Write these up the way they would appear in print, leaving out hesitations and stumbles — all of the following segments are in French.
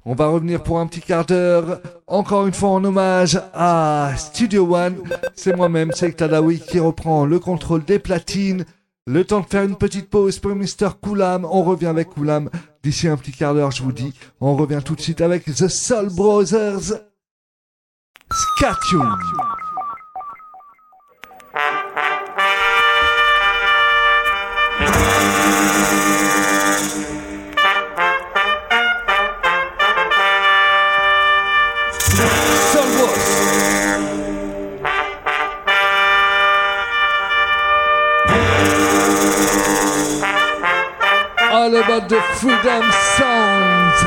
On va revenir pour un petit quart d'heure, encore une fois en hommage à Studio One. C'est moi-même, c'est Tadawi qui reprend le contrôle des platines. Le temps de faire une petite pause pour Mr. Koulam. On revient avec Koulam d'ici un petit quart d'heure, je vous dis. On revient tout de suite avec The Soul Brothers. Skatune. All about the freedom sounds.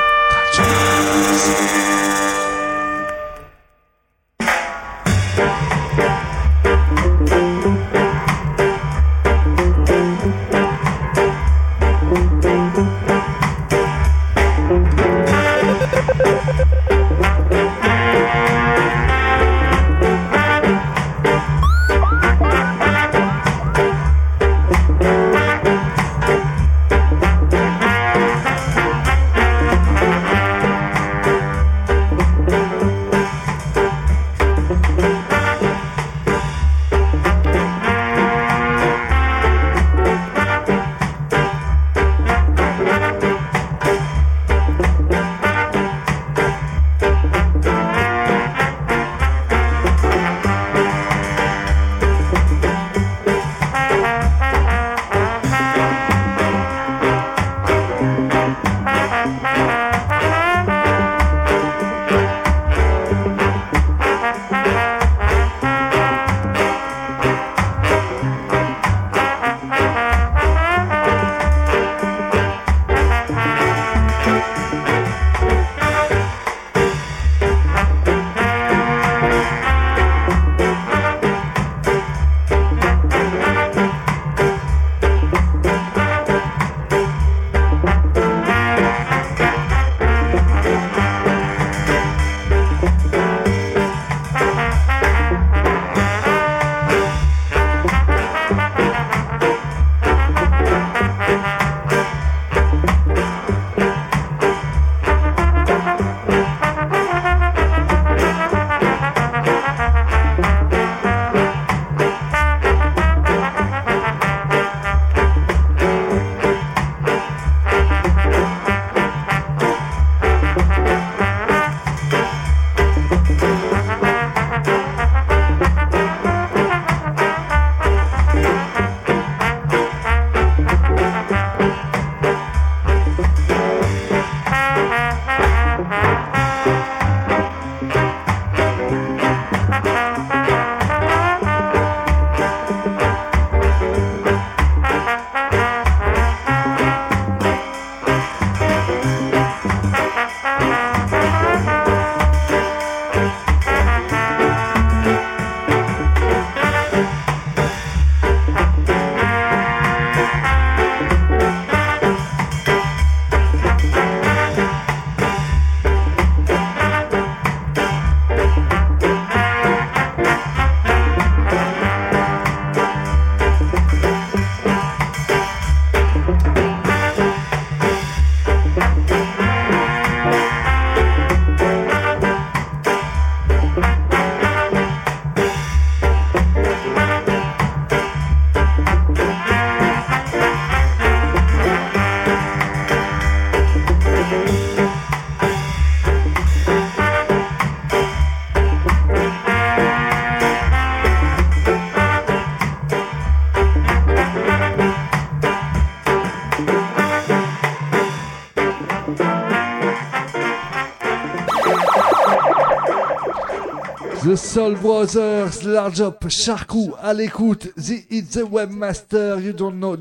The Soul Brothers, Large Up, Sharkou, à l'écoute, It's the Webmaster, you don't know,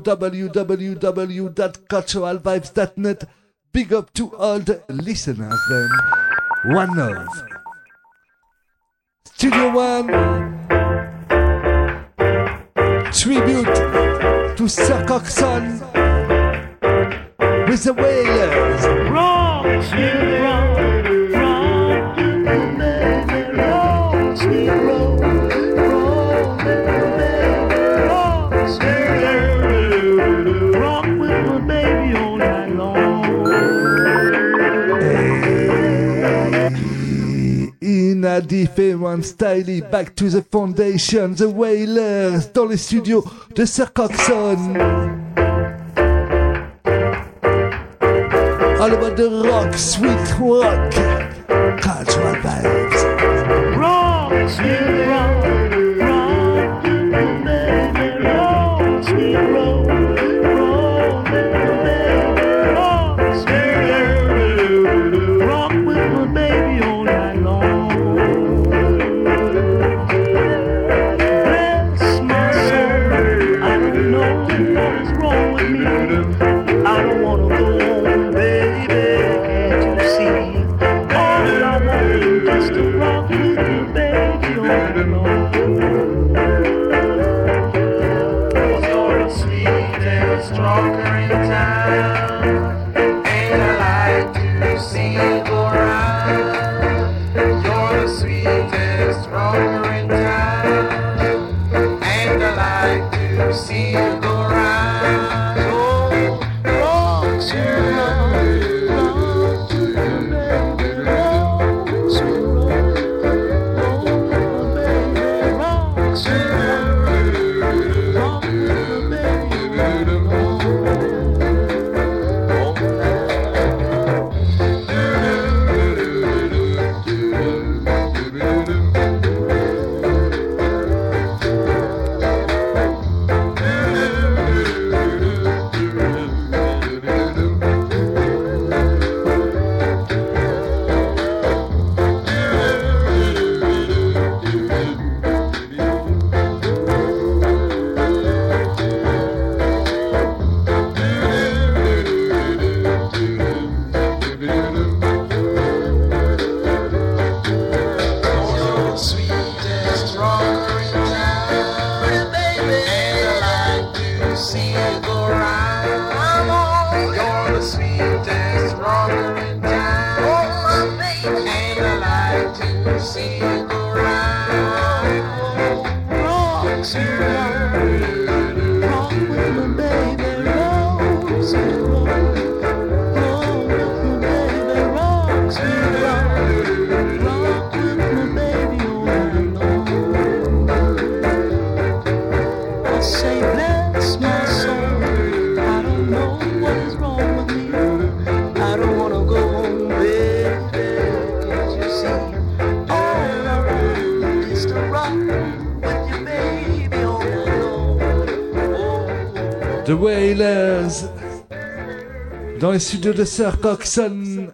www.culturalvibes.net, big up to all the listeners then, one love. Studio One, tribute to Sir Coxon, with the Wailers. Wrong, wrong. Hey. Regina, Different Styly, Back to the Foundation, The Wailers, dans les studios de Sir Coxon. All about the rock, sweet rock, cultural vibes. Rock, sweet rock, rock, baby, rock, sweet rock, rock, baby, rock, sweet rock with my baby all night long. Bless my soul, I don't know what is wrong with me. I don't wanna go on, baby, can't you see? All I want is to rock with you, baby, all night long. 'Cause you're the sweetest rocker in town, and I like to see you go round. You're the sweetest rocker in town, and I like to see you go round. Oh, rock, sweet rock, rock to the baby, rock, sweet rock, rock to the baby, rock, sweet rock, rock to the baby, sweetest rocker in town, baby, and I like to see you go round. You're the sweetest rocker in town, baby, and I like to see you go round. Rock, sweet rock, rock with my baby, rock, sweet rock, rock with my baby, rock, sweet rock, rock with my baby all night long. I say bless my soul, I don't know what is wrong with me. I don't wanna go home, baby, can't you see? All I want is to rock with you, baby, all night long. Oh. The Wailers, dans les studios de Sir Coxon.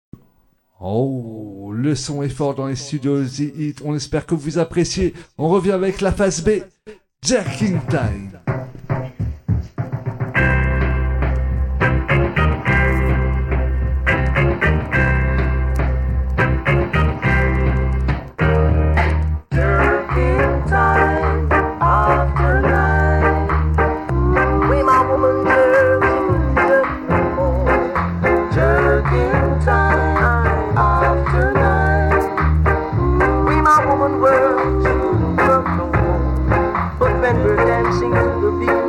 Oh, le son est fort dans les studios The Hit. On espère que vous appréciez. On revient avec la phase B, Jerking Time. Jerking time after night. We my woman jerking no more. Jerking time after night. We my woman work shouldn't work no more. But when we're dancing to the beat,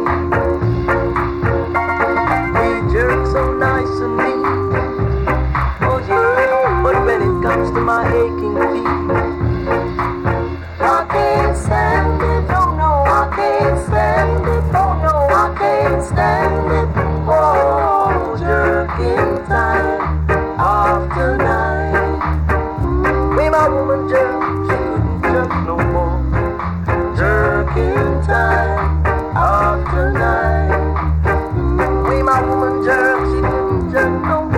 we jerk so nice and neat. Oh yeah, but when it comes to my aching feet, I can't stand it, oh no, I can't stand it, oh no, I can't stand it. Oh, jerking time after night. We my woman jerk, she couldn't jerk no more. Jerking time after night. We my woman jerk, she couldn't jerk no more.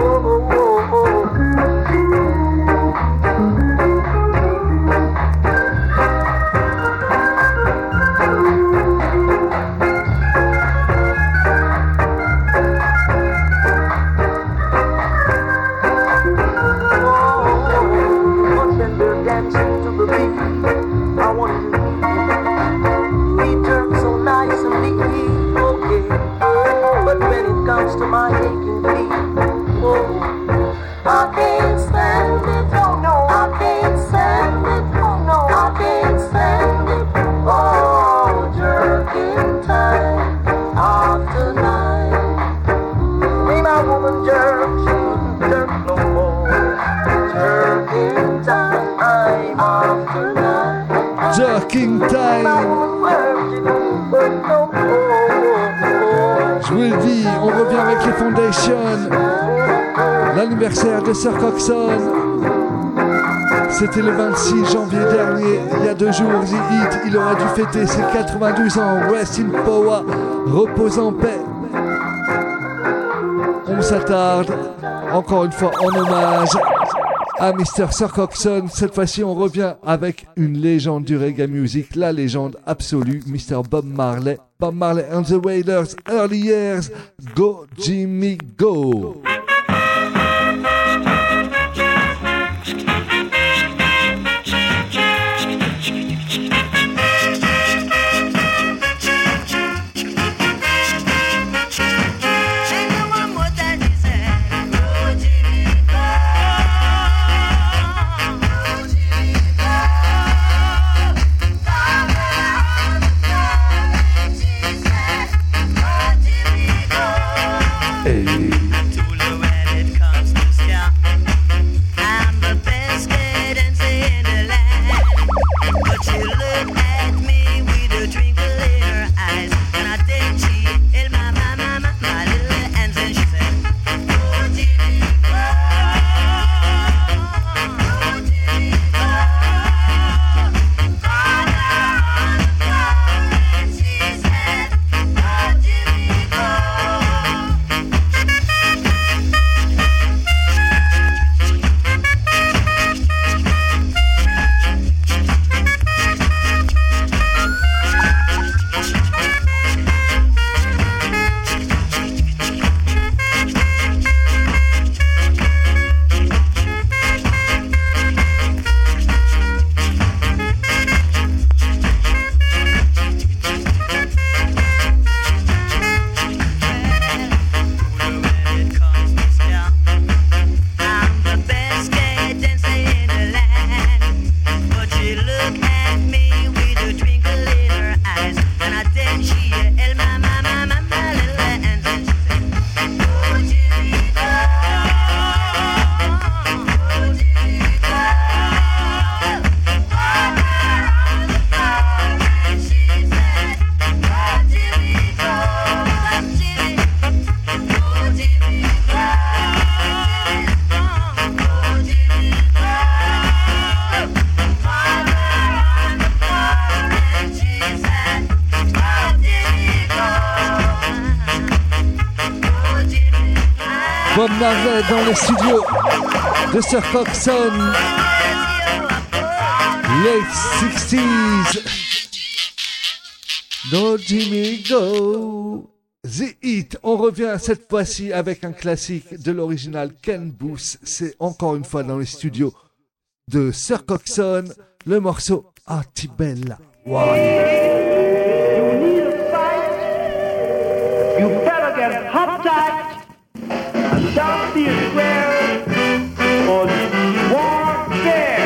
To my aching feet, oh, I can't stand it, oh no, I can't stand it, oh no, I can't stand it, oh, jerking time after night. Me my woman jerk, she wouldn't jerk no more. Jerking time Talking Time. Je vous le dis, on revient avec les Foundations. L'anniversaire de Sir Coxsone. C'était le 26 janvier dernier, il y a 2 jours. The Hit, il aura dû fêter ses 92 ans. Rest in power, repose en paix. On s'attarde, encore une fois en hommage à Mr. Sir Coxsone. Cette fois-ci, on revient avec une légende du reggae music, la légende absolue, Mr. Bob Marley. Bob Marley and the Wailers, Early Years, Go Jimmy Go. Bob Marley dans les studios de Sir Coxsone, late 60s. Go Jimmy Go. The Hit, on revient cette fois-ci avec un classique de l'original Ken Boothe. C'est encore une fois dans les studios de Sir Coxsone, le morceau Antibella. Wow. You need a fight, you better get uptight and don't be square or warfare.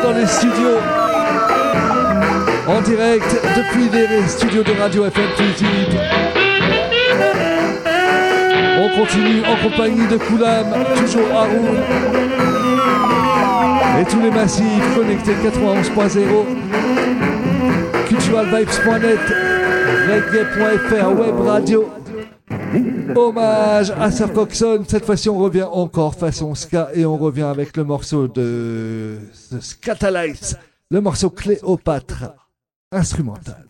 dans les studios. En direct depuis les studios de Radio FM Fusible. On continue en compagnie de Koulam, toujours Haroun. Et tous les massifs connectés 91.0, culturalvibes.net, reggae.fr, web radio. Hommage à Sir Coxon. Cette fois-ci, on revient encore façon ska et on revient avec le morceau de Scatalites, le morceau Cléopâtre, instrumental.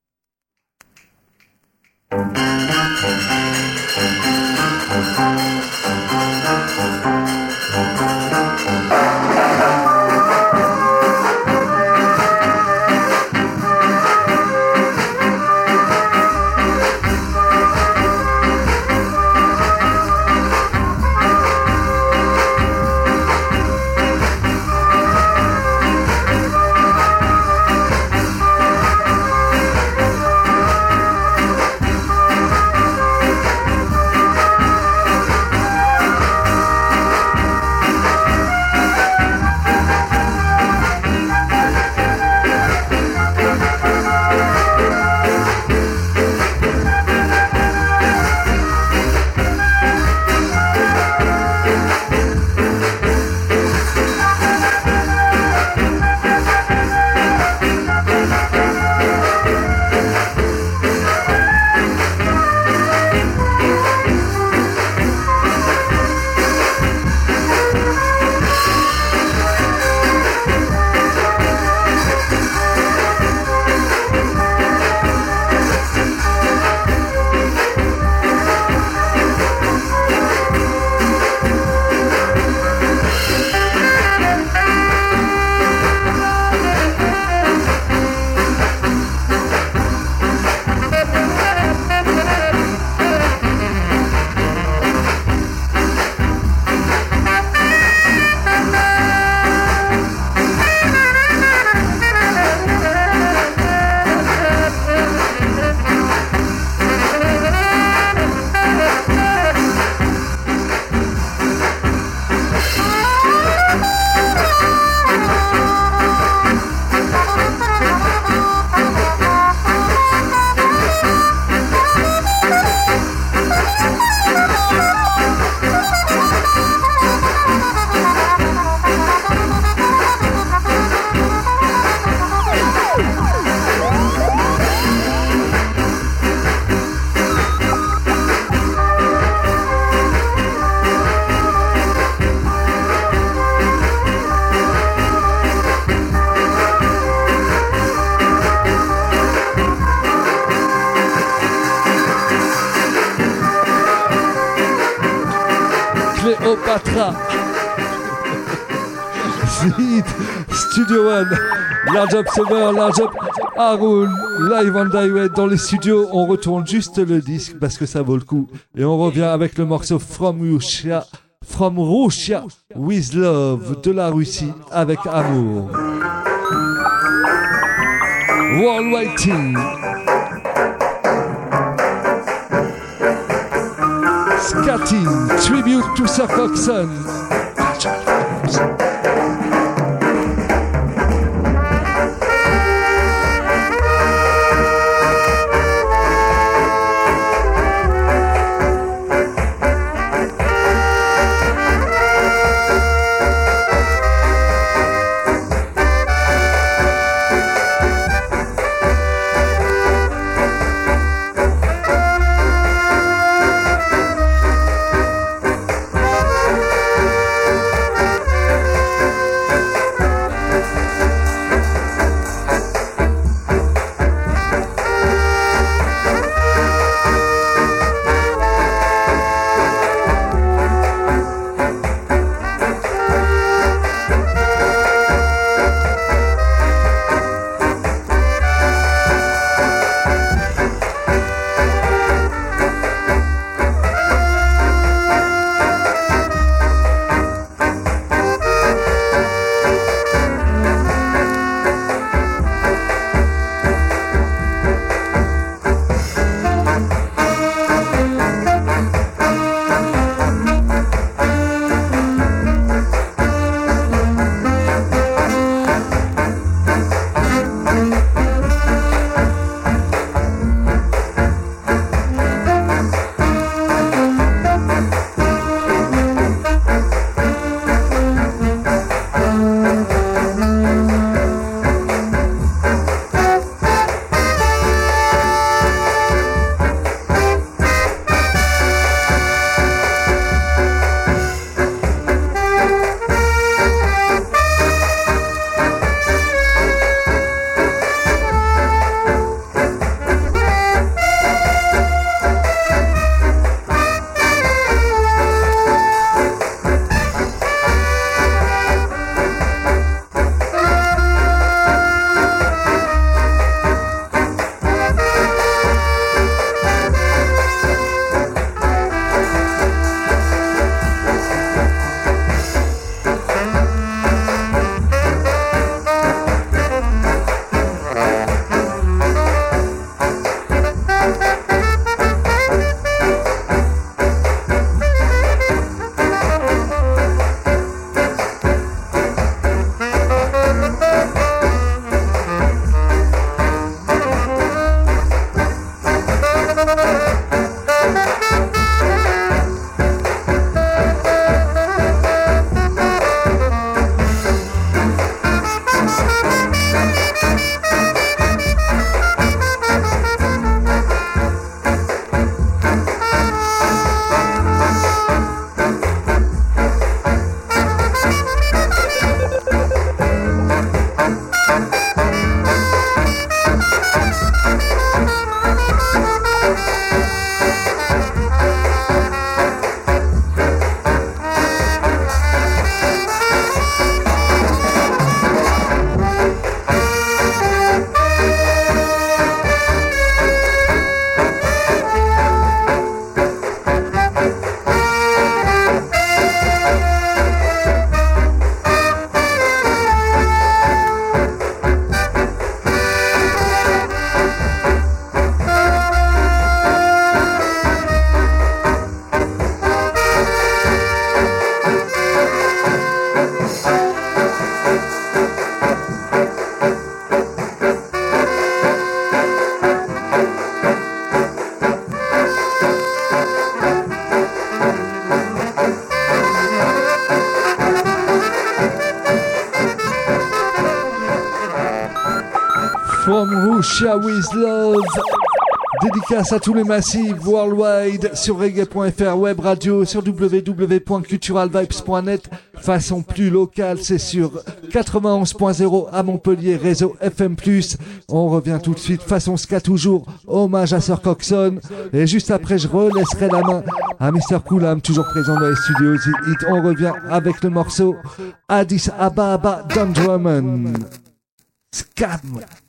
Cléopâtra. Zid, Studio One, Large Up Summer, Large Up Haroun, live on direct dans les studios. On retourne juste le disque parce que ça vaut le coup. Et on revient avec le morceau From Russia with Love, de la Russie avec amour. Worldwide Team. Scatting, tribute to Sir Coxon. From Russia with Love. Dédicace à tous les massifs worldwide sur reggae.fr, web radio, sur www.culturalvibes.net. Façon plus locale, c'est sur 91.0 à Montpellier, réseau FM+. On revient tout de suite, façon ska toujours, hommage à Sir Coxon. Et juste après, je relaisserai la main à Mr. Koulam, toujours présent dans les studios. On revient avec le morceau Addis Ababa Don Drummond. Scat.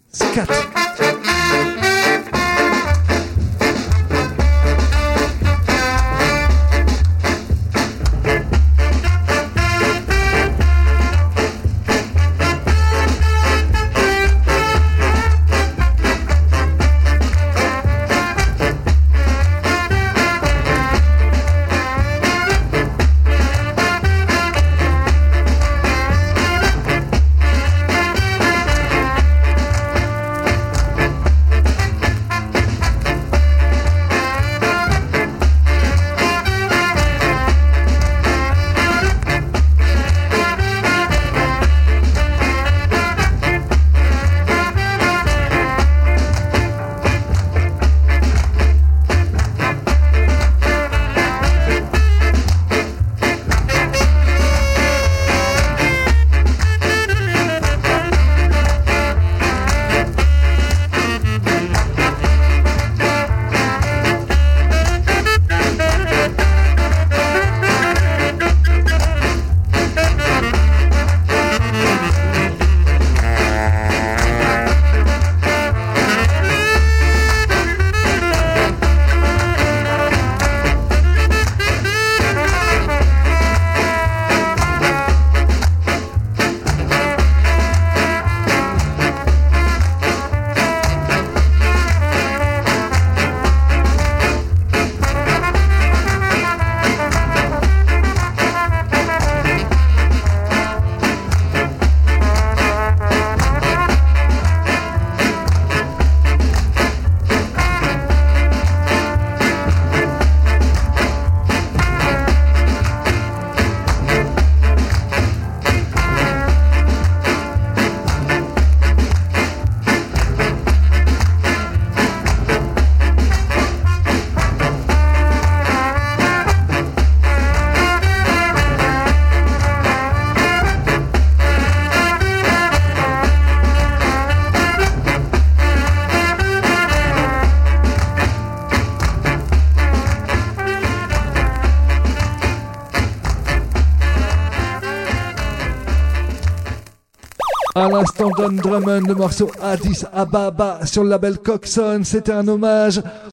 À l'instant, Don Drummond, le morceau Addis Ababa sur le label Coxon. C'était un hommage